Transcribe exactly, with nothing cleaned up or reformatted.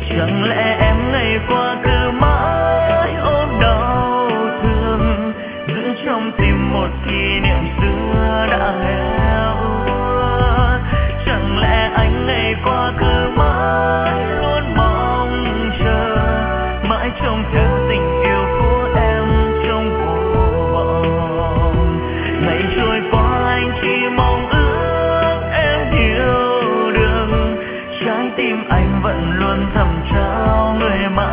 Chẳng lẽ em ngày qua cứ mãi ôm đau thương, giữ trong tim một kỷ niệm xưa đã héo úa. Chẳng lẽ anh ngày qua cứ mãi luôn mong chờ, mãi trông theo tình yêu của em trong vô vọng. Ngày trôi qua anh chỉ mong ước em hiểu được, trái tim anh vẫn luôn thầm trao người mãi.